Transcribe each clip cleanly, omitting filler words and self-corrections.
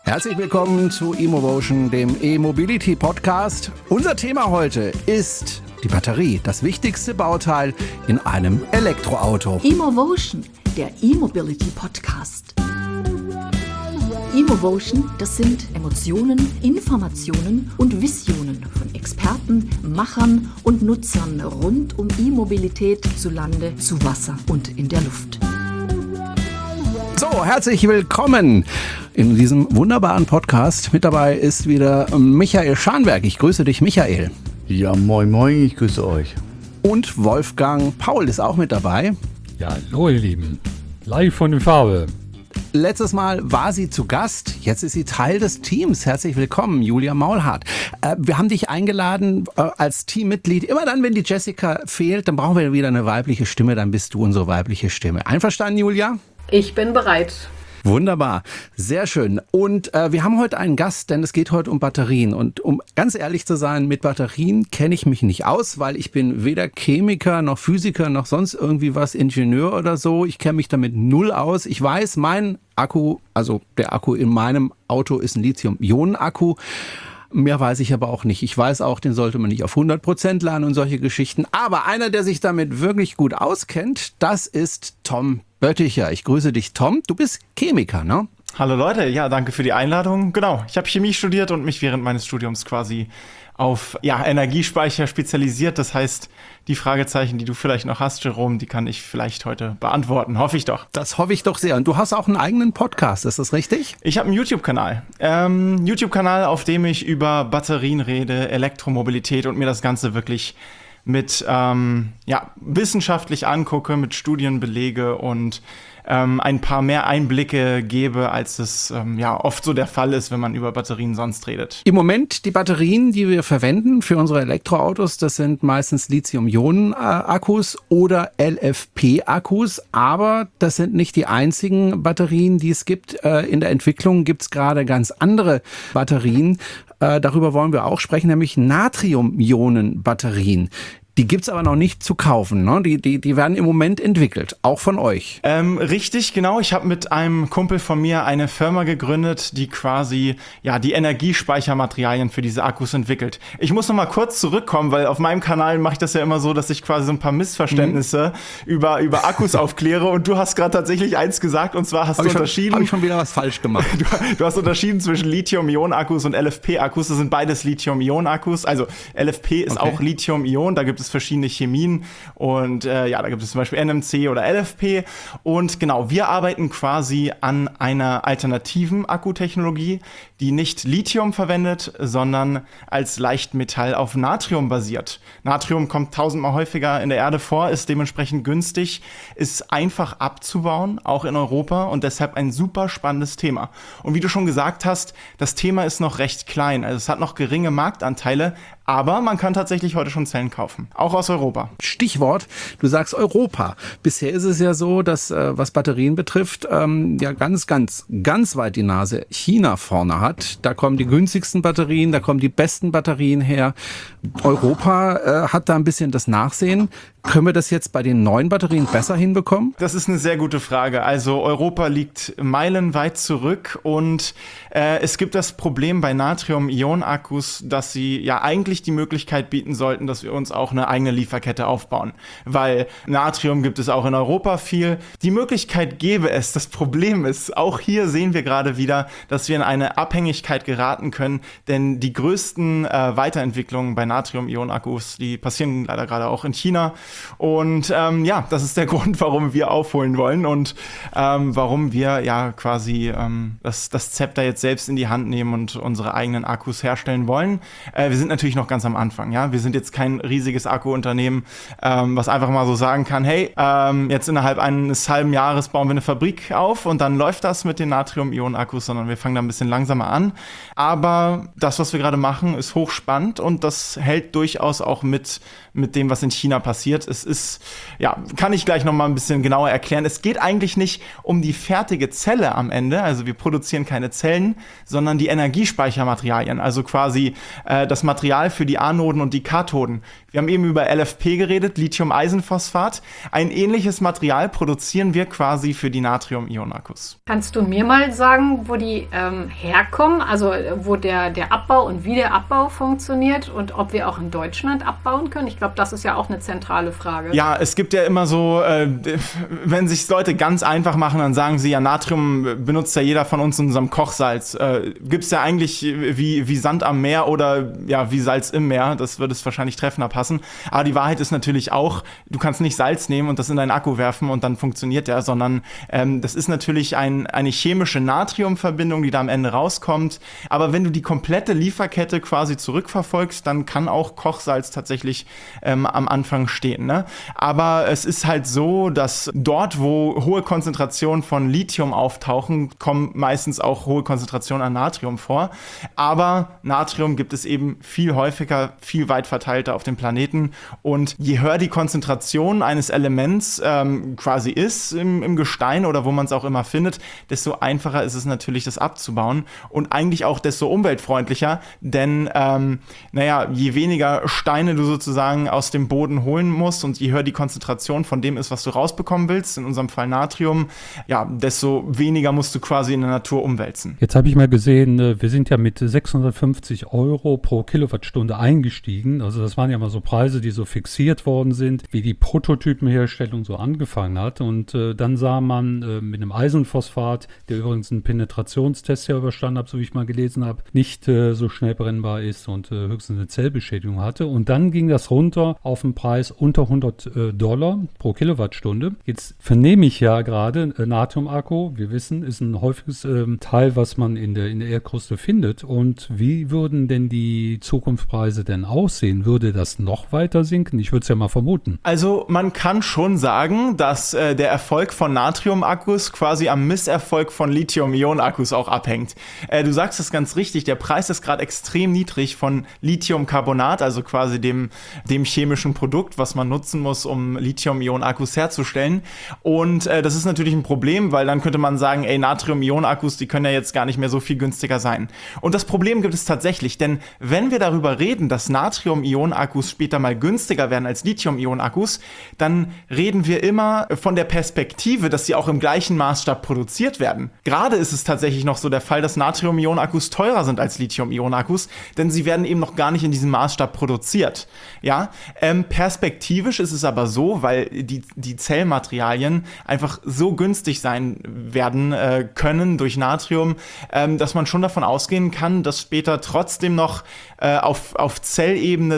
Herzlich willkommen zu eMovotion, dem E-Mobility-Podcast. Unser Thema heute ist die Batterie, das wichtigste Bauteil in einem Elektroauto. eMovotion, der E-Mobility-Podcast. eMovotion, das sind Emotionen, Informationen und Visionen von Experten, Machern und Nutzern rund um E-Mobilität zu Lande, zu Wasser und in der Luft. So, herzlich willkommen in diesem wunderbaren Podcast. Mit dabei ist wieder Michael Scharnberg. Ich grüße dich, Michael. Ja, moin moin, ich grüße euch. Und Wolfgang Paul ist auch mit dabei. Ja, hallo ihr Lieben, live von der Farbe. Letztes Mal war sie zu Gast, jetzt ist sie Teil des Teams. Herzlich willkommen, Julia Maulhardt. Wir haben dich eingeladen als Teammitglied. Immer dann, wenn die Jessica fehlt, dann brauchen wir wieder eine weibliche Stimme, dann bist du unsere weibliche Stimme. Einverstanden, Julia? Ich bin bereit. Wunderbar, sehr schön. Und wir haben heute einen Gast, denn es geht heute um Batterien. Und um ganz ehrlich zu sein, mit Batterien kenne ich mich nicht aus, weil ich bin weder Chemiker noch Physiker noch sonst irgendwie was, Ingenieur oder so. Ich kenne mich damit null aus. Ich weiß, mein Akku, also der Akku in meinem Auto ist ein Lithium-Ionen-Akku. Mehr weiß ich aber auch nicht. Ich weiß auch, den sollte man nicht auf 100% laden und solche Geschichten. Aber einer, der sich damit wirklich gut auskennt, das ist Tom Bötticher. Ich grüße dich, Tom. Du bist Chemiker, ne? Hallo Leute, ja, danke für die Einladung. Genau, ich habe Chemie studiert und mich während meines Studiums quasi auf Energiespeicher spezialisiert. Das heißt, die Fragezeichen, die du vielleicht noch hast, Jerome, die kann ich vielleicht heute beantworten. Hoffe ich doch. Das hoffe ich doch sehr. Und du hast auch einen eigenen Podcast, ist das richtig? Ich habe einen YouTube-Kanal, auf dem ich über Batterien rede, Elektromobilität und mir das Ganze wirklich mit wissenschaftlich angucke, mit Studien belege und ein paar mehr Einblicke gebe, als es oft so der Fall ist, wenn man über Batterien sonst redet. Im Moment die Batterien, die wir verwenden für unsere Elektroautos, das sind meistens Lithium-Ionen-Akkus oder LFP-Akkus, aber das sind nicht die einzigen Batterien, die es gibt. In der Entwicklung gibt es gerade ganz andere Batterien. Darüber wollen wir auch sprechen, nämlich Natrium-Ionen-Batterien. Die gibt's aber noch nicht zu kaufen, ne? Die werden im Moment entwickelt, auch von euch. Richtig, genau. Ich habe mit einem Kumpel von mir eine Firma gegründet, die quasi die Energiespeichermaterialien für diese Akkus entwickelt. Ich muss noch mal kurz zurückkommen, weil auf meinem Kanal mache ich das ja immer so, dass ich quasi so ein paar Missverständnisse über Akkus aufkläre. Und du hast gerade tatsächlich eins gesagt, und zwar hast du unterschieden. Habe ich schon wieder was falsch gemacht. Du hast unterschieden zwischen Lithium-Ionen-Akkus und LFP-Akkus. Das sind beides Lithium-Ionen-Akkus. Also LFP ist auch Lithium-Ionen. Da gibt es verschiedene Chemien und da gibt es zum Beispiel NMC oder LFP und genau, wir arbeiten quasi an einer alternativen Akkutechnologie, die nicht Lithium verwendet, sondern als Leichtmetall auf Natrium basiert. Natrium kommt 1000-mal häufiger in der Erde vor, ist dementsprechend günstig, ist einfach abzubauen, auch in Europa und deshalb ein super spannendes Thema. Und wie du schon gesagt hast, das Thema ist noch recht klein, also es hat noch geringe Marktanteile, aber man kann tatsächlich heute schon Zellen kaufen, auch aus Europa. Stichwort, du sagst Europa. Bisher ist es ja so, dass was Batterien betrifft, ganz weit die Nase China vorne hat. Da kommen die günstigsten Batterien, da kommen die besten Batterien her. Europa hat da ein bisschen das Nachsehen. Können wir das jetzt bei den neuen Batterien besser hinbekommen? Das ist eine sehr gute Frage. Also Europa liegt meilenweit zurück und es gibt das Problem bei Natrium-Ionen-Akkus, dass sie eigentlich die Möglichkeit bieten sollten, dass wir uns auch eine eigene Lieferkette aufbauen. Weil Natrium gibt es auch in Europa viel. Die Möglichkeit gäbe es. Das Problem ist, auch hier sehen wir gerade wieder, dass wir in eine Abhängigkeit geraten können, denn die größten Weiterentwicklungen bei Natrium-Ionen-Akkus, die passieren leider gerade auch in China. Und das ist der Grund, warum wir aufholen wollen und warum wir quasi das Zepter jetzt selbst in die Hand nehmen und unsere eigenen Akkus herstellen wollen. Wir sind natürlich noch ganz am Anfang, ja. Wir sind jetzt kein riesiges Akkuunternehmen, was einfach mal so sagen kann, hey, jetzt innerhalb eines halben Jahres bauen wir eine Fabrik auf und dann läuft das mit den Natrium-Ionen-Akkus, sondern wir fangen da ein bisschen langsamer an. Aber das, was wir gerade machen, ist hochspannend und das hält durchaus auch mit dem, was in China passiert. Es ist, kann ich gleich noch mal ein bisschen genauer erklären. Es geht eigentlich nicht um die fertige Zelle am Ende, also wir produzieren keine Zellen, sondern die Energiespeichermaterialien, also quasi das Material für die Anoden und die Kathoden. Wir haben eben über LFP geredet, Lithium-Eisenphosphat. Ein ähnliches Material produzieren wir quasi für die Natrium-Ionen-Akkus. Kannst du mir mal sagen, wo die herkommen, also wo der Abbau und wie der Abbau funktioniert und ob wir auch in Deutschland abbauen können? Ich glaube, das ist ja auch eine zentrale Frage. Ja, es gibt ja immer so, wenn sich Leute ganz einfach machen, dann sagen sie, ja, Natrium benutzt ja jeder von uns in unserem Kochsalz. Gibt es ja eigentlich wie Sand am Meer oder ja, wie Salz im Meer. Das würde es wahrscheinlich treffender passen. Aber die Wahrheit ist natürlich auch, du kannst nicht Salz nehmen und das in deinen Akku werfen und dann funktioniert der, sondern das ist natürlich eine chemische Natriumverbindung, die da am Ende rauskommt. Aber wenn du die komplette Lieferkette quasi zurückverfolgst, dann kann auch Kochsalz tatsächlich am Anfang stehen. Ne? Aber es ist halt so, dass dort, wo hohe Konzentrationen von Lithium auftauchen, kommen meistens auch hohe Konzentrationen an Natrium vor. Aber Natrium gibt es eben viel häufiger, viel weit verteilter auf dem Planeten. Und je höher die Konzentration eines Elements quasi ist im Gestein oder wo man es auch immer findet, desto einfacher ist es natürlich, das abzubauen. Und eigentlich auch desto umweltfreundlicher, denn je weniger Steine du sozusagen aus dem Boden holen musst und je höher die Konzentration von dem ist, was du rausbekommen willst, in unserem Fall Natrium, ja, desto weniger musst du quasi in der Natur umwälzen. Jetzt habe ich mal gesehen, wir sind ja mit 650 € pro Kilowattstunde eingestiegen. Also das waren ja mal so Preise, die so fixiert worden sind, wie die Prototypenherstellung so angefangen hat. Und dann sah man mit einem Eisenphosphat, der übrigens einen Penetrationstest ja überstanden hat, so wie ich mal gelesen habe, nicht so schnell brennbar ist und höchstens eine Zellbeschädigung hatte. Und dann ging das runter auf einen Preis unter $100 pro Kilowattstunde. Jetzt vernehme ich ja gerade Natrium-Akku, wir wissen, ist ein häufiges Teil, was man in der Erdkruste findet. Und wie würden denn die Zukunftspreise denn aussehen? Würde das noch weiter sinken? Ich würde es ja mal vermuten. Also man kann schon sagen, dass der Erfolg von Natrium-Akkus quasi am Misserfolg von Lithium-Ionen-Akkus auch abhängt. Du sagst es ganz richtig, der Preis ist gerade extrem niedrig von Lithiumcarbonat, also quasi dem chemischen Produkt, was man nutzen muss, um Lithium-Ionen-Akkus herzustellen. Und das ist natürlich ein Problem, weil dann könnte man sagen, Natrium-Ionen-Akkus, die können ja jetzt gar nicht mehr so viel günstiger sein. Und das Problem gibt es tatsächlich, denn wenn wir darüber reden, dass Natrium-Ionen-Akkus später mal günstiger werden als Lithium-Ionen-Akkus, dann reden wir immer von der Perspektive, dass sie auch im gleichen Maßstab produziert werden. Gerade ist es tatsächlich noch so der Fall, dass Natrium-Ionen-Akkus teurer sind als Lithium-Ionen-Akkus, denn sie werden eben noch gar nicht in diesem Maßstab produziert. Ja? Perspektivisch ist es aber so, weil die Zellmaterialien einfach so günstig sein werden können durch Natrium, dass man schon davon ausgehen kann, dass später trotzdem noch auf Zellebene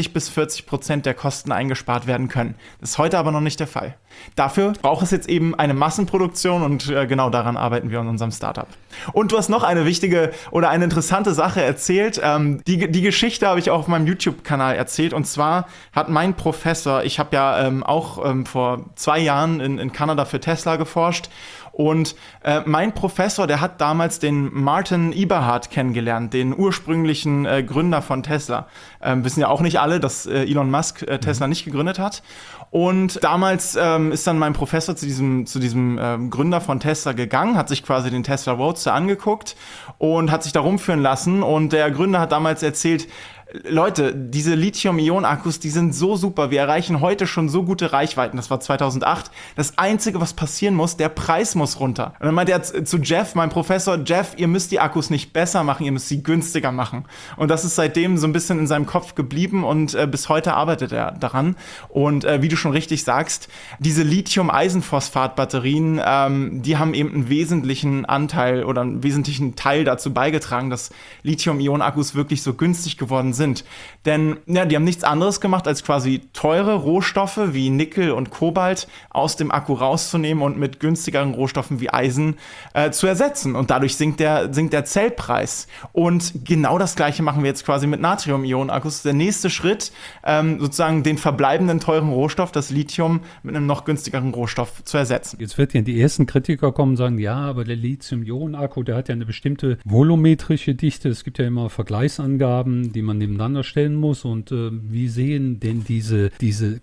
30-40% der Kosten eingespart werden können. Das ist heute aber noch nicht der Fall. Dafür braucht es jetzt eben eine Massenproduktion und genau daran arbeiten wir in unserem Startup. Und du hast noch eine wichtige oder eine interessante Sache erzählt. Die Geschichte habe ich auch auf meinem YouTube-Kanal erzählt und zwar hat mein Professor, ich habe ja auch vor 2 Jahren in Kanada für Tesla geforscht und mein Professor, der hat damals den Martin Eberhard kennengelernt, den ursprünglichen Gründer von Tesla. Wissen ja auch nicht alle, dass Elon Musk Tesla nicht gegründet hat. Und damals ist dann mein Professor zu diesem Gründer von Tesla gegangen, hat sich quasi den Tesla Roadster angeguckt und hat sich da rumführen lassen. Und der Gründer hat damals erzählt, Leute, diese Lithium-Ionen-Akkus, die sind so super. Wir erreichen heute schon so gute Reichweiten. Das war 2008. Das Einzige, was passieren muss, der Preis muss runter. Und dann meinte er zu Jeff, meinem Professor, Jeff, ihr müsst die Akkus nicht besser machen, ihr müsst sie günstiger machen. Und das ist seitdem so ein bisschen in seinem Kopf geblieben und bis heute arbeitet er daran. Und wie du schon richtig sagst, diese Lithium-Eisenphosphat-Batterien, die haben eben einen wesentlichen Anteil oder einen wesentlichen Teil dazu beigetragen, dass Lithium-Ionen-Akkus wirklich so günstig geworden sind. Denn ja, die haben nichts anderes gemacht, als quasi teure Rohstoffe wie Nickel und Kobalt aus dem Akku rauszunehmen und mit günstigeren Rohstoffen wie Eisen zu ersetzen. Und dadurch sinkt der Zellpreis. Und genau das Gleiche machen wir jetzt quasi mit Natrium-Ionen-Akkus. Der nächste Schritt, sozusagen den verbleibenden teuren Rohstoff, das Lithium, mit einem noch günstigeren Rohstoff zu ersetzen. Jetzt wird ja die ersten Kritiker kommen und sagen, ja, aber der Lithium-Ionen-Akku, der hat ja eine bestimmte volumetrische Dichte. Es gibt ja immer Vergleichsangaben, die man dem nebeneinander stellen muss und wie sehen denn diese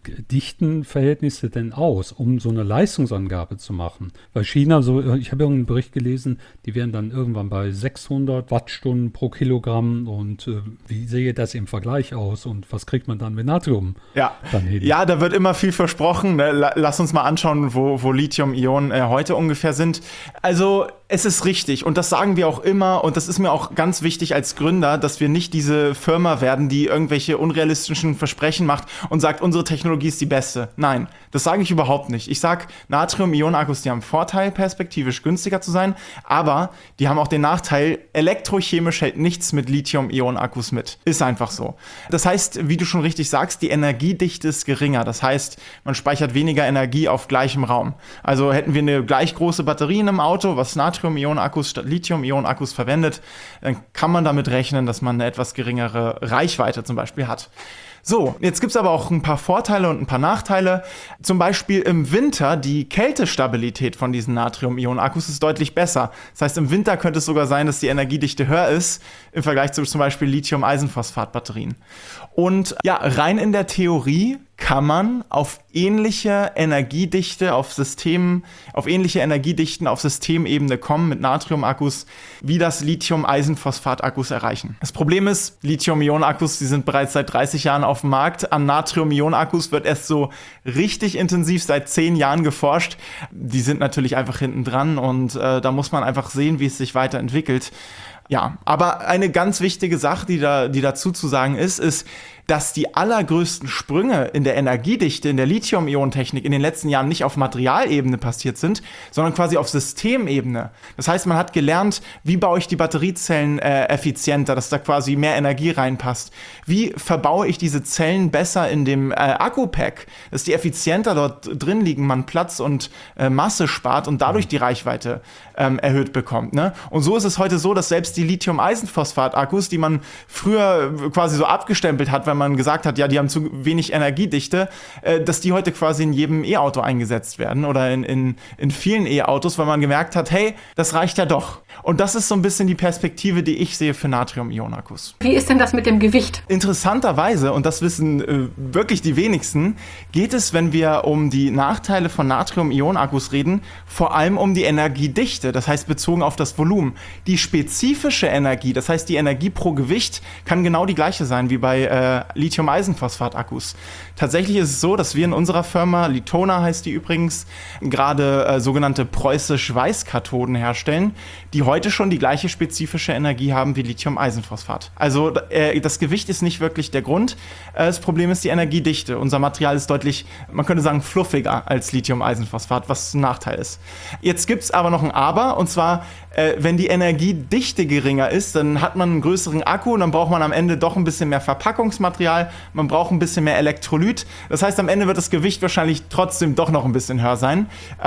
Dichtenverhältnisse denn aus, um so eine Leistungsangabe zu machen? Weil China, ich habe irgendeinen Bericht gelesen, die wären dann irgendwann bei 600 Wattstunden pro Kilogramm und wie sehe das im Vergleich aus und was kriegt man dann mit Natrium dann hin? Ja, da wird immer viel versprochen. Lass uns mal anschauen, wo Lithium-Ionen heute ungefähr sind. Also es ist richtig und das sagen wir auch immer und das ist mir auch ganz wichtig als Gründer, dass wir nicht diese Firma werden, die irgendwelche unrealistischen Versprechen macht und sagt, unsere Technologie ist die beste. Nein, das sage ich überhaupt nicht. Ich sage, Natrium-Ionen-Akkus, die haben Vorteil, perspektivisch günstiger zu sein, aber die haben auch den Nachteil, elektrochemisch hält nichts mit Lithium-Ionen-Akkus mit. Ist einfach so. Das heißt, wie du schon richtig sagst, die Energiedichte ist geringer. Das heißt, man speichert weniger Energie auf gleichem Raum. Also hätten wir eine gleich große Batterie in einem Auto, was Natrium-Ionen-Akkus statt Lithium-Ionen-Akkus verwendet, dann kann man damit rechnen, dass man eine etwas geringere Reichweite zum Beispiel hat. So, jetzt gibt es aber auch ein paar Vorteile und ein paar Nachteile. Zum Beispiel im Winter, die Kältestabilität von diesen Natrium-Ionen-Akkus ist deutlich besser. Das heißt, im Winter könnte es sogar sein, dass die Energiedichte höher ist im Vergleich zu zum Beispiel Lithium-Eisenphosphat-Batterien. Und ja, rein in der Theorie kann man auf ähnliche Energiedichte auf ähnliche Energiedichten auf Systemebene kommen mit Natrium-Akkus, wie das Lithium-Eisenphosphat-Akkus erreichen. Das Problem ist, Lithium-Ionen-Akkus, die sind bereits seit 30 Jahren auf dem Markt. An Natrium-Ionen-Akkus wird erst so richtig intensiv seit 10 Jahren geforscht. Die sind natürlich einfach hinten dran und da muss man einfach sehen, wie es sich weiterentwickelt. Ja, aber eine ganz wichtige Sache, die dazu zu sagen ist, dass die allergrößten Sprünge in der Energiedichte, in der Lithium-Ionen-Technik in den letzten Jahren nicht auf Materialebene passiert sind, sondern quasi auf Systemebene. Das heißt, man hat gelernt, wie baue ich die Batteriezellen effizienter, dass da quasi mehr Energie reinpasst. Wie verbaue ich diese Zellen besser in dem Akku-Pack, dass die effizienter dort drin liegen, man Platz und Masse spart und dadurch die Reichweite erhöht bekommt. Ne? Und so ist es heute so, dass selbst die Lithium-Eisenphosphat-Akkus, die man früher quasi so abgestempelt hat, wenn man gesagt hat, ja, die haben zu wenig Energiedichte, dass die heute quasi in jedem E-Auto eingesetzt werden oder in vielen E-Autos, weil man gemerkt hat, hey, das reicht ja doch. Und das ist so ein bisschen die Perspektive, die ich sehe für Natrium-Ionen-Akkus. Wie ist denn das mit dem Gewicht? Interessanterweise, und das wissen wirklich die wenigsten, geht es, wenn wir um die Nachteile von Natrium-Ionen-Akkus reden, vor allem um die Energiedichte, das heißt bezogen auf das Volumen. Die spezifische Energie, das heißt die Energie pro Gewicht, kann genau die gleiche sein wie bei Lithium-Eisenphosphat-Akkus. Tatsächlich ist es so, dass wir in unserer Firma, Litona heißt die übrigens, gerade sogenannte preußisch-Weiß-Kathoden herstellen, die heute schon die gleiche spezifische Energie haben wie Lithium-Eisenphosphat. Also das Gewicht ist nicht wirklich der Grund. Das Problem ist die Energiedichte. Unser Material ist deutlich, man könnte sagen, fluffiger als Lithium-Eisenphosphat, was ein Nachteil ist. Jetzt gibt es aber noch ein Aber, und zwar, wenn die Energiedichte geringer ist, dann hat man einen größeren Akku und dann braucht man am Ende doch ein bisschen mehr Verpackungsmaterial, man braucht ein bisschen mehr Elektrolyt. Das heißt, am Ende wird das Gewicht wahrscheinlich trotzdem doch noch ein bisschen höher sein.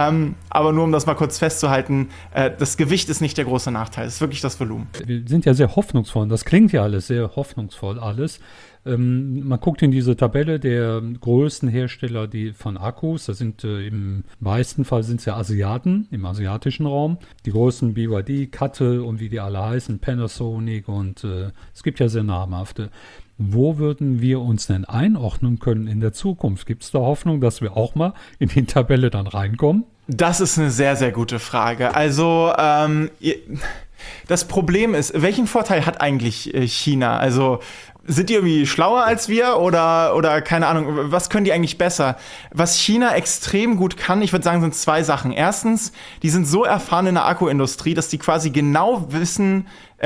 Aber nur um das mal kurz festzuhalten, das Gewicht ist nicht der große Nachteil, es ist wirklich das Volumen. Wir sind ja sehr hoffnungsvoll, das klingt ja alles sehr hoffnungsvoll alles. Man guckt in diese Tabelle der größten Hersteller von Akkus, das sind im meisten Fall sind es ja Asiaten, im asiatischen Raum. Die großen BYD, Kattel und wie die alle heißen, Panasonic und es gibt ja sehr namhafte. Wo würden wir uns denn einordnen können in der Zukunft? Gibt es da Hoffnung, dass wir auch mal in die Tabelle dann reinkommen? Das ist eine sehr, sehr gute Frage. Also das Problem ist, welchen Vorteil hat eigentlich China? Also sind die irgendwie schlauer als wir oder keine Ahnung, was können die eigentlich besser? Was China extrem gut kann, ich würde sagen, sind 2 Sachen. Erstens, die sind so erfahren in der Akkuindustrie, dass die quasi genau wissen,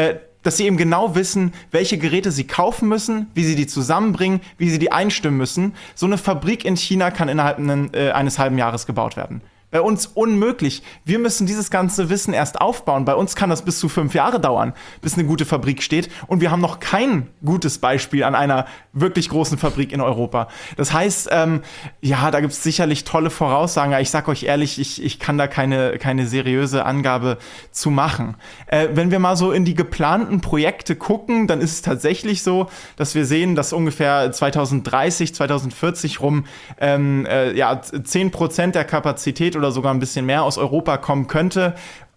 welche Geräte sie kaufen müssen, wie sie die zusammenbringen, wie sie die einstimmen müssen. So eine Fabrik in China kann innerhalb eines halben Jahres gebaut werden. Bei uns unmöglich. Wir müssen dieses ganze Wissen erst aufbauen. Bei uns kann das bis zu 5 Jahre dauern, bis eine gute Fabrik steht. Und wir haben noch kein gutes Beispiel an einer wirklich großen Fabrik in Europa. Das heißt, ja, da gibt es sicherlich tolle Voraussagen. Ich sag euch ehrlich, ich kann da keine seriöse Angabe zu machen. Wenn wir mal so in die geplanten Projekte gucken, dann ist es tatsächlich so, dass wir sehen, dass ungefähr 2030, 2040 rum 10% der Kapazität oder sogar ein bisschen mehr aus Europa kommen könnte.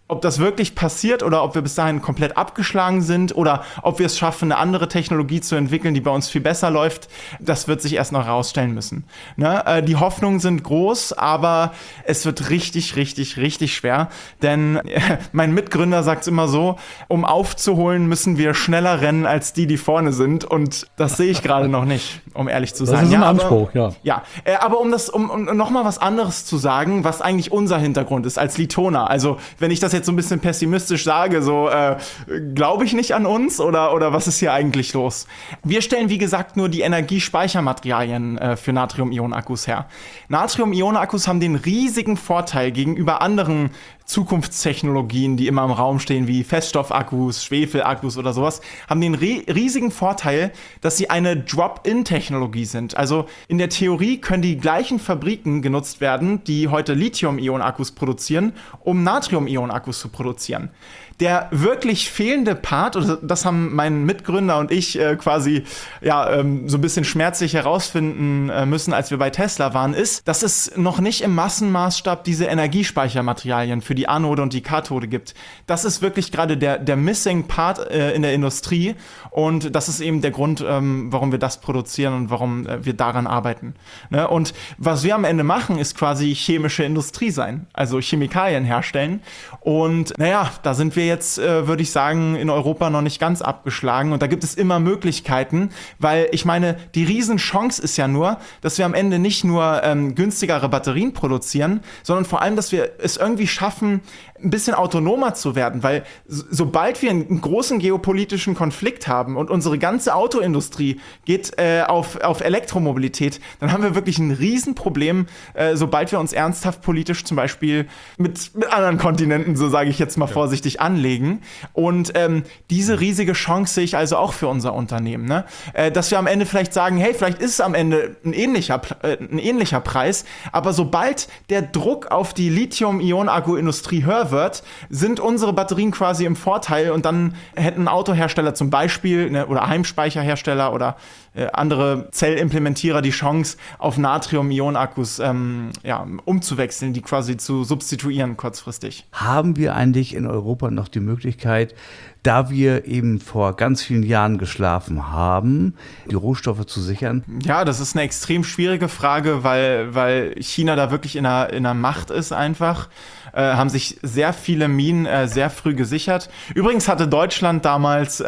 Ob das wirklich passiert oder ob wir bis dahin komplett abgeschlagen sind oder ob wir es schaffen, eine andere Technologie zu entwickeln, die bei uns viel besser läuft, das wird sich erst noch herausstellen müssen. Ne? Die Hoffnungen sind groß, aber es wird richtig, richtig, richtig schwer. Denn mein Mitgründer sagt es immer so, um aufzuholen, müssen wir schneller rennen als die vorne sind. Und das sehe ich gerade noch nicht, um ehrlich zu sein. Das ist ein Anspruch, ja. Ja, aber um noch mal was anderes zu sagen, was eigentlich unser Hintergrund ist als Litoner. Also wenn ich das jetzt so ein bisschen pessimistisch sage, so glaube ich nicht an uns oder was ist hier eigentlich los? Wir stellen, wie gesagt, nur die Energiespeichermaterialien für Natrium-Ionen-Akkus her. Natrium-Ionen-Akkus haben den riesigen Vorteil gegenüber anderen Zukunftstechnologien, die immer im Raum stehen, wie Feststoffakkus, Schwefelakkus oder sowas, haben den riesigen Vorteil, dass sie eine Drop-in-Technologie sind. Also in der Theorie können die gleichen Fabriken genutzt werden, die heute Lithium-Ionen-Akkus produzieren, um Natrium-Ionen-Akkus zu produzieren. Der wirklich fehlende Part, und das haben mein Mitgründer und ich quasi so ein bisschen schmerzlich herausfinden müssen, als wir bei Tesla waren, ist, dass es noch nicht im Massenmaßstab diese Energiespeichermaterialien für die Anode und die Kathode gibt. Das ist wirklich gerade der Missing Part in der Industrie und das ist eben der Grund, warum wir das produzieren und warum wir daran arbeiten. Ne? Und was wir am Ende machen, ist quasi chemische Industrie sein, also Chemikalien herstellen und da sind wir jetzt, würde ich sagen, in Europa noch nicht ganz abgeschlagen und da gibt es immer Möglichkeiten, weil ich meine, die Riesenchance ist ja nur, dass wir am Ende nicht nur günstigere Batterien produzieren, sondern vor allem, dass wir es irgendwie schaffen, ein bisschen autonomer zu werden, weil sobald wir einen großen geopolitischen Konflikt haben und unsere ganze Autoindustrie geht auf Elektromobilität, dann haben wir wirklich ein Riesenproblem, sobald wir uns ernsthaft politisch zum Beispiel mit anderen Kontinenten, so sage ich jetzt mal vorsichtig, anlegen. Und diese riesige Chance sehe ich also auch für unser Unternehmen, ne? Dass wir am Ende vielleicht sagen, hey, vielleicht ist es am Ende ein ähnlicher Preis, aber sobald der Druck auf die Lithium-Ionen-Akku-Industrie höher wird, sind unsere Batterien quasi im Vorteil und dann hätten Autohersteller zum Beispiel oder Heimspeicherhersteller oder andere Zellimplementierer die Chance, auf Natrium-Ionen-Akkus umzuwechseln, die quasi zu substituieren kurzfristig. Haben wir eigentlich in Europa noch die Möglichkeit, da wir eben vor ganz vielen Jahren geschlafen haben, die Rohstoffe zu sichern? Ja, das ist eine extrem schwierige Frage, weil China da wirklich in einer Macht ist einfach. Haben sich sehr viele Minen sehr früh gesichert. Übrigens hatte Deutschland damals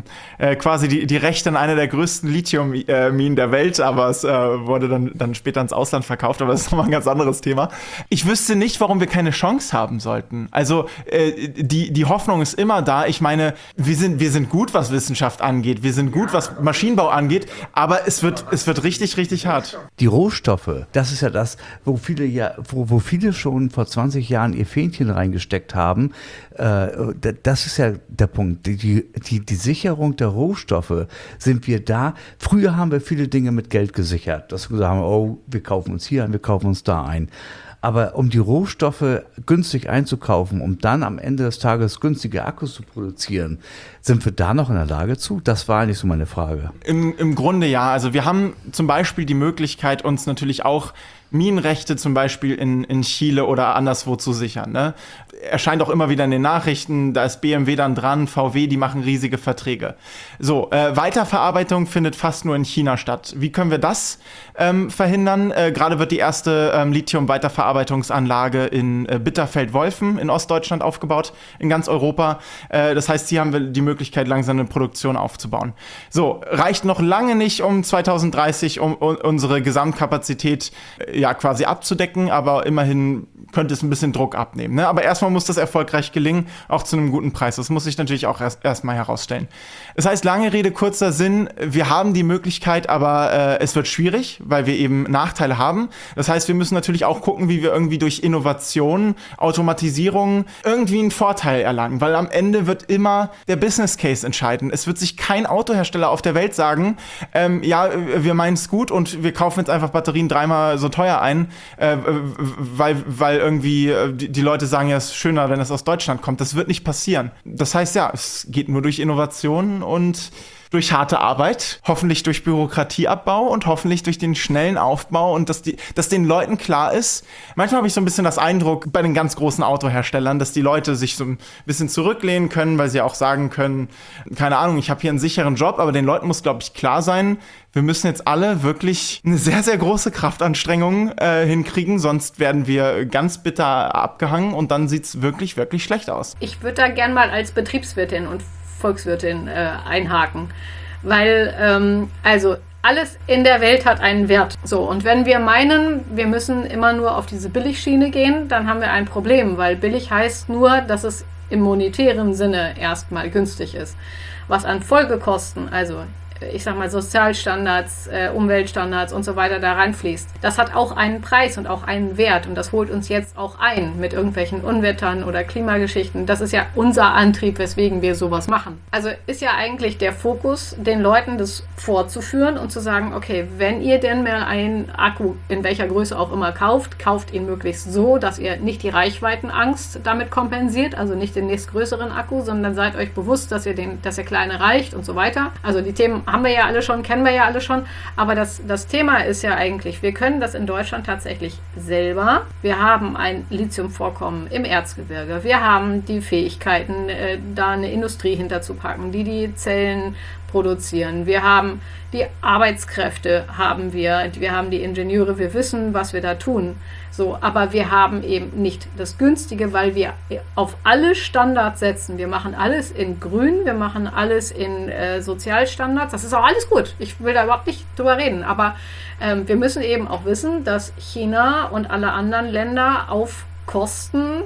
quasi die Rechte an einer der größten Lithium-Minen der Welt, aber es wurde dann später ins Ausland verkauft, aber das ist nochmal ein ganz anderes Thema. Ich wüsste nicht, warum wir keine Chance haben sollten. Also die Hoffnung ist immer da. Ich meine, wir sind gut, was Wissenschaft angeht, wir sind gut, was Maschinenbau angeht, aber es wird richtig, richtig hart. Die Rohstoffe, das ist ja das, wo viele schon vor 20 Jahren ihr Fähnchen reingesteckt haben. Das ist ja der Punkt. Die Sicherung der Rohstoffe sind wir da. Früher haben wir viele Dinge mit Geld gesichert. Dass wir sagen, wir kaufen uns hier ein, wir kaufen uns da ein. Aber um die Rohstoffe günstig einzukaufen, um dann am Ende des Tages günstige Akkus zu produzieren, sind wir da noch in der Lage zu? Das war eigentlich so meine Frage. Im Grunde ja. Also wir haben zum Beispiel die Möglichkeit, uns natürlich auch Minenrechte zum Beispiel in Chile oder anderswo zu sichern. Ne? Erscheint auch immer wieder in den Nachrichten, da ist BMW dann dran, VW, die machen riesige Verträge. So, Weiterverarbeitung findet fast nur in China statt. Wie können wir das verhindern? Gerade wird die erste Lithium-Weiterverarbeitungsanlage in Bitterfeld-Wolfen in Ostdeutschland aufgebaut, in ganz Europa. Das heißt, hier haben wir die Möglichkeit, langsam eine Produktion aufzubauen. So, reicht noch lange nicht, um 2030 um unsere Gesamtkapazität quasi abzudecken, aber immerhin könnte es ein bisschen Druck abnehmen. Ne? Aber erstmal muss das erfolgreich gelingen, auch zu einem guten Preis. Das muss sich natürlich auch erstmal herausstellen. Das heißt, lange Rede, kurzer Sinn, wir haben die Möglichkeit, aber es wird schwierig, weil wir eben Nachteile haben. Das heißt, wir müssen natürlich auch gucken, wie wir irgendwie durch Innovation, Automatisierung irgendwie einen Vorteil erlangen, weil am Ende wird immer der Business Case entscheiden. Es wird sich kein Autohersteller auf der Welt sagen, wir meinen es gut und wir kaufen jetzt einfach Batterien dreimal so teuer ein, weil irgendwie die Leute sagen, ja, es ist schöner, wenn es aus Deutschland kommt. Das wird nicht passieren. Das heißt, ja, es geht nur durch Innovation und durch harte Arbeit, hoffentlich durch Bürokratieabbau und hoffentlich durch den schnellen Aufbau und dass den Leuten klar ist. Manchmal habe ich so ein bisschen das Eindruck bei den ganz großen Autoherstellern, dass die Leute sich so ein bisschen zurücklehnen können, weil sie auch sagen können, keine Ahnung, ich habe hier einen sicheren Job, aber den Leuten muss, glaube ich, klar sein, wir müssen jetzt alle wirklich eine sehr, sehr große Kraftanstrengung hinkriegen, sonst werden wir ganz bitter abgehangen und dann sieht es wirklich, wirklich schlecht aus. Ich würde da gern mal als Betriebswirtin und Volkswirtin einhaken, weil also alles in der Welt hat einen Wert. So, und wenn wir meinen, wir müssen immer nur auf diese Billigschiene gehen, dann haben wir ein Problem, weil billig heißt nur, dass es im monetären Sinne erstmal günstig ist. Was an Folgekosten, also ich sag mal Sozialstandards, Umweltstandards und so weiter da reinfließt. Das hat auch einen Preis und auch einen Wert und das holt uns jetzt auch ein mit irgendwelchen Unwettern oder Klimageschichten. Das ist ja unser Antrieb, weswegen wir sowas machen. Also ist ja eigentlich der Fokus, den Leuten das vorzuführen und zu sagen, okay, wenn ihr denn mal einen Akku in welcher Größe auch immer kauft, kauft ihn möglichst so, dass ihr nicht die Reichweitenangst damit kompensiert, also nicht den nächstgrößeren Akku, sondern seid euch bewusst, dass der kleine reicht und so weiter. Also die Themen haben wir ja alle schon, kennen wir ja alle schon. Aber das Thema ist ja eigentlich, wir können das in Deutschland tatsächlich selber. Wir haben ein Lithiumvorkommen im Erzgebirge. Wir haben die Fähigkeiten, da eine Industrie hinterzupacken, die Zellen produzieren. Wir haben die Arbeitskräfte, wir haben die Ingenieure, wir wissen, was wir da tun. So, aber wir haben eben nicht das Günstige, weil wir auf alle Standards setzen. Wir machen alles in Grün, wir machen alles in Sozialstandards. Das ist auch alles gut. Ich will da überhaupt nicht drüber reden. Aber wir müssen eben auch wissen, dass China und alle anderen Länder auf Kosten,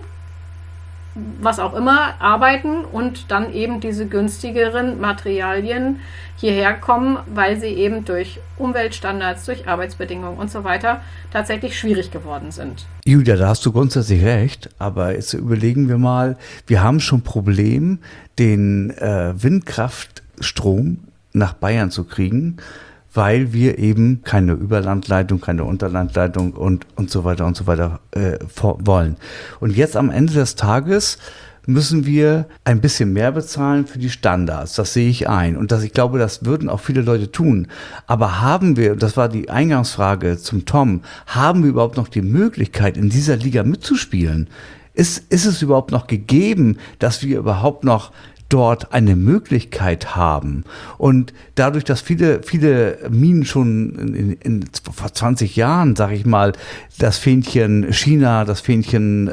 was auch immer, arbeiten und dann eben diese günstigeren Materialien hierher kommen, weil sie eben durch Umweltstandards, durch Arbeitsbedingungen und so weiter tatsächlich schwierig geworden sind. Julia, da hast du grundsätzlich recht, aber jetzt überlegen wir mal, wir haben schon ein Problem, den Windkraftstrom nach Bayern zu kriegen, weil wir eben keine Überlandleitung, keine Unterlandleitung und so weiter wollen. Und jetzt am Ende des Tages müssen wir ein bisschen mehr bezahlen für die Standards. Das sehe ich ein. Und ich glaube, das würden auch viele Leute tun. Aber haben wir, das war die Eingangsfrage zum Tom, haben wir überhaupt noch die Möglichkeit, in dieser Liga mitzuspielen? Ist es überhaupt noch gegeben, dass wir überhaupt noch dort eine Möglichkeit haben? Und dadurch, dass viele Minen schon vor 20 Jahren, sage ich mal, das Fähnchen China, das Fähnchen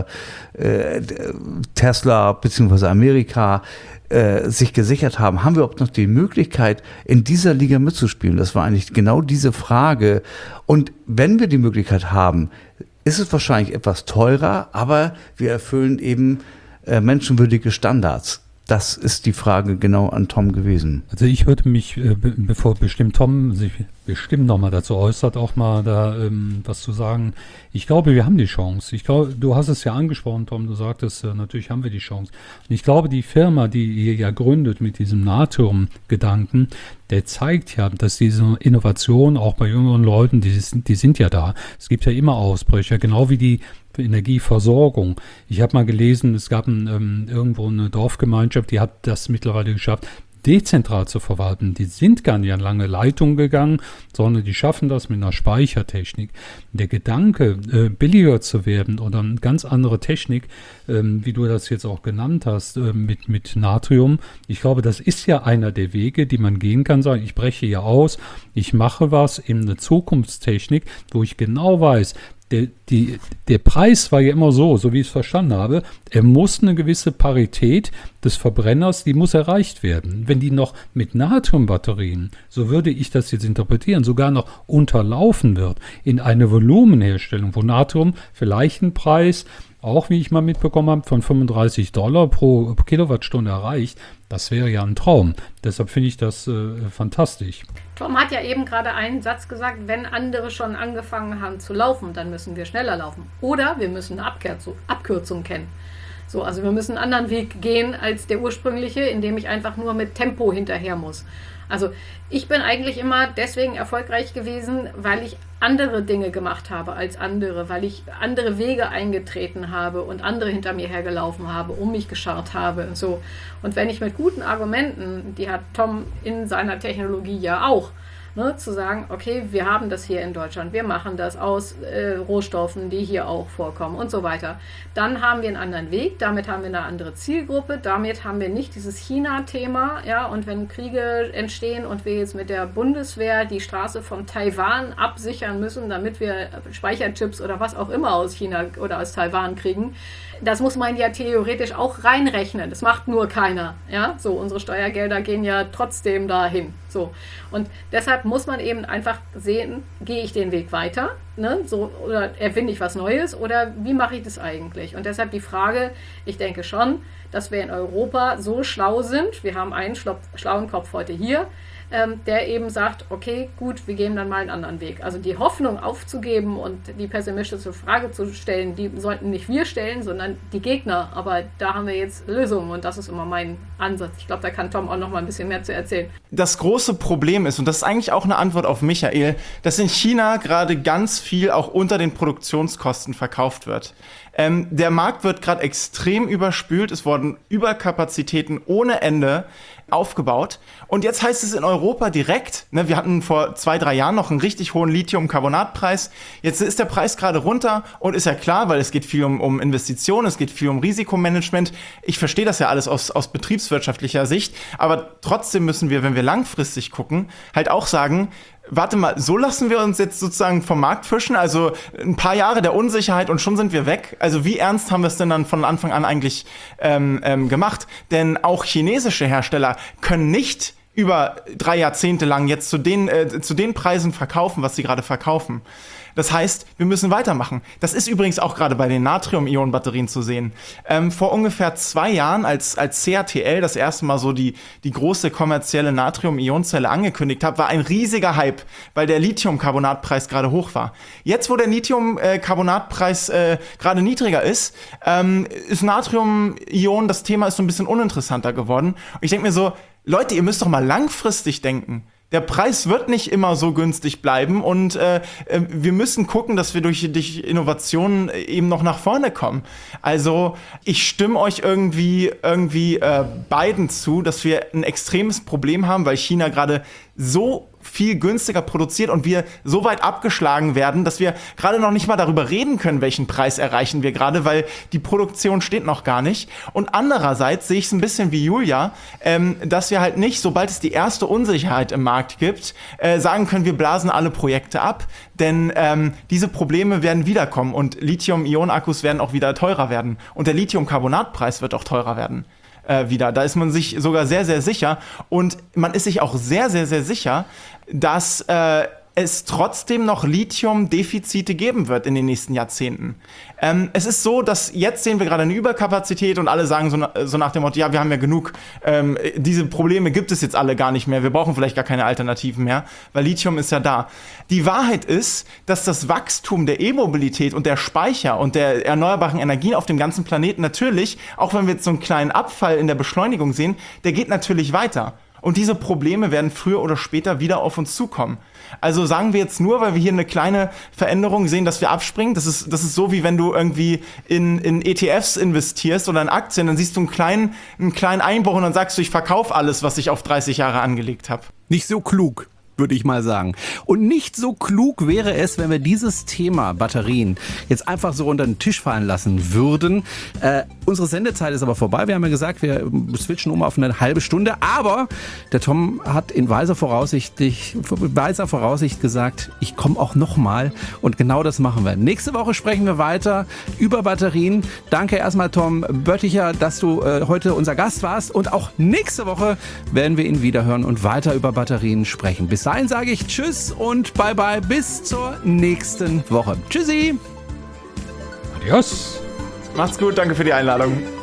Tesla bzw. Amerika sich gesichert haben, haben wir überhaupt noch die Möglichkeit, in dieser Liga mitzuspielen? Das war eigentlich genau diese Frage. Und wenn wir die Möglichkeit haben, ist es wahrscheinlich etwas teurer, aber wir erfüllen eben menschenwürdige Standards. Das ist die Frage genau an Tom gewesen. Also ich würde mich, bevor bestimmt Tom sich bestimmt nochmal dazu äußert, auch mal da was zu sagen. Ich glaube, wir haben die Chance. Ich glaube, du hast es ja angesprochen, Tom, du sagtest, natürlich haben wir die Chance. Und ich glaube, die Firma, die ihr ja gründet mit diesem Natrium-Gedanken, der zeigt ja, dass diese Innovation auch bei jüngeren Leuten, die sind ja da. Es gibt ja immer Ausbrüche, genau wie die Energieversorgung. Ich habe mal gelesen, es gab irgendwo eine Dorfgemeinschaft, die hat das mittlerweile geschafft, dezentral zu verwalten. Die sind gar nicht an lange Leitungen gegangen, sondern die schaffen das mit einer Speichertechnik. Der Gedanke, billiger zu werden oder eine ganz andere Technik, wie du das jetzt auch genannt hast, mit Natrium, ich glaube, das ist ja einer der Wege, die man gehen kann, sagen, ich breche hier aus, ich mache was in eine Zukunftstechnik, wo ich genau weiß, der Preis war ja immer so wie ich es verstanden habe, er muss eine gewisse Parität des Verbrenners, die muss erreicht werden. Wenn die noch mit Natriumbatterien, so würde ich das jetzt interpretieren, sogar noch unterlaufen wird in eine Volumenherstellung, wo Natrium vielleicht einen Preis, auch wie ich mal mitbekommen habe, von $35 pro Kilowattstunde erreicht, das wäre ja ein Traum. Deshalb finde ich das fantastisch. Tom hat ja eben gerade einen Satz gesagt, wenn andere schon angefangen haben zu laufen, dann müssen wir schneller laufen. Oder wir müssen eine Abkürzung kennen. So, also wir müssen einen anderen Weg gehen als der ursprüngliche, indem ich einfach nur mit Tempo hinterher muss. Also ich bin eigentlich immer deswegen erfolgreich gewesen, weil ich andere Dinge gemacht habe als andere, weil ich andere Wege eingetreten habe und andere hinter mir hergelaufen habe, um mich geschart habe und so. Und wenn ich mit guten Argumenten, die hat Tom in seiner Technologie ja auch, ne, zu sagen, okay, wir haben das hier in Deutschland, wir machen das aus Rohstoffen, die hier auch vorkommen und so weiter. Dann haben wir einen anderen Weg, damit haben wir eine andere Zielgruppe, damit haben wir nicht dieses China-Thema, ja, und wenn Kriege entstehen und wir jetzt mit der Bundeswehr die Straße von Taiwan absichern müssen, damit wir Speicherchips oder was auch immer aus China oder aus Taiwan kriegen, das muss man ja theoretisch auch reinrechnen. Das macht nur keiner. Ja? So, unsere Steuergelder gehen ja trotzdem dahin. So. Und deshalb muss man eben einfach sehen, gehe ich den Weg weiter, ne? So, oder erfinde ich was Neues oder wie mache ich das eigentlich? Und deshalb die Frage, ich denke schon, dass wir in Europa so schlau sind, wir haben einen schlauen Kopf heute hier, der eben sagt, okay, gut, wir gehen dann mal einen anderen Weg. Also die Hoffnung aufzugeben und die pessimistische Frage zu stellen, die sollten nicht wir stellen, sondern die Gegner. Aber da haben wir jetzt Lösungen und das ist immer mein Ansatz. Ich glaube, da kann Tom auch noch mal ein bisschen mehr zu erzählen. Das große Problem ist, und das ist eigentlich auch eine Antwort auf Michael, dass in China gerade ganz viel auch unter den Produktionskosten verkauft wird. Der Markt wird gerade extrem überspült, es wurden Überkapazitäten ohne Ende aufgebaut. Und jetzt heißt es in Europa direkt, ne, wir hatten vor 2-3 Jahren noch einen richtig hohen Lithium-Carbonat-Preis. Jetzt ist der Preis gerade runter und ist ja klar, weil es geht viel um Investitionen, es geht viel um Risikomanagement. Ich verstehe das ja alles aus betriebswirtschaftlicher Sicht, aber trotzdem müssen wir, wenn wir langfristig gucken, halt auch sagen, warte mal, so lassen wir uns jetzt sozusagen vom Markt fischen, also ein paar Jahre der Unsicherheit und schon sind wir weg. Also wie ernst haben wir es denn dann von Anfang an eigentlich gemacht? Denn auch chinesische Hersteller können nicht über 3 Jahrzehnte lang jetzt zu den Preisen verkaufen, was sie gerade verkaufen. Das heißt, wir müssen weitermachen. Das ist übrigens auch gerade bei den Natrium-Ionen-Batterien zu sehen. Vor ungefähr 2 Jahren, als CATL das erste Mal so die große kommerzielle Natrium-Ionen-Zelle angekündigt hat, war ein riesiger Hype, weil der Lithium-Carbonat-Preis gerade hoch war. Jetzt, wo der Lithium-Carbonat-Preis gerade niedriger ist Natrium-Ionen, das Thema ist so ein bisschen uninteressanter geworden. Und ich denke mir so, Leute, ihr müsst doch mal langfristig denken. Der Preis wird nicht immer so günstig bleiben und wir müssen gucken, dass wir durch Innovationen eben noch nach vorne kommen. Also ich stimme euch irgendwie beiden zu, dass wir ein extremes Problem haben, weil China gerade so viel günstiger produziert und wir so weit abgeschlagen werden, dass wir gerade noch nicht mal darüber reden können, welchen Preis erreichen wir gerade, weil die Produktion steht noch gar nicht. Und andererseits sehe ich es ein bisschen wie Julia, dass wir halt nicht, sobald es die erste Unsicherheit im Markt gibt, sagen können, wir blasen alle Projekte ab, denn diese Probleme werden wiederkommen und Lithium-Ionen-Akkus werden auch wieder teurer werden und der Lithium-Carbonat-Preis wird auch teurer werden. Wieder. Da ist man sich sogar sehr, sehr sicher. Und man ist sich auch sehr, sehr, sehr sicher, dass es trotzdem noch Lithium-Defizite geben wird in den nächsten Jahrzehnten. Es ist so, dass jetzt sehen wir gerade eine Überkapazität und alle sagen so nach dem Motto, ja, wir haben ja genug, diese Probleme gibt es jetzt alle gar nicht mehr, wir brauchen vielleicht gar keine Alternativen mehr, weil Lithium ist ja da. Die Wahrheit ist, dass das Wachstum der E-Mobilität und der Speicher und der erneuerbaren Energien auf dem ganzen Planeten natürlich, auch wenn wir jetzt so einen kleinen Abfall in der Beschleunigung sehen, der geht natürlich weiter. Und diese Probleme werden früher oder später wieder auf uns zukommen. Also sagen wir jetzt nur, weil wir hier eine kleine Veränderung sehen, dass wir abspringen. Das ist so, wie wenn du irgendwie in ETFs investierst oder in Aktien, dann siehst du einen kleinen Einbruch und dann sagst du, ich verkaufe alles, was ich auf 30 Jahre angelegt habe. Nicht so klug, würde ich mal sagen. Und nicht so klug wäre es, wenn wir dieses Thema Batterien jetzt einfach so unter den Tisch fallen lassen würden. Unsere Sendezeit ist aber vorbei. Wir haben ja gesagt, wir switchen um auf eine halbe Stunde. Aber der Tom hat in weiser Voraussicht gesagt, ich komme auch nochmal. Und genau das machen wir. Nächste Woche sprechen wir weiter über Batterien. Danke erstmal Tom Bötticher, dass du heute unser Gast warst. Und auch nächste Woche werden wir ihn wieder hören und weiter über Batterien sprechen. Bis dahin sage ich Tschüss und Bye-bye bis zur nächsten Woche. Tschüssi! Adios! Macht's gut, danke für die Einladung.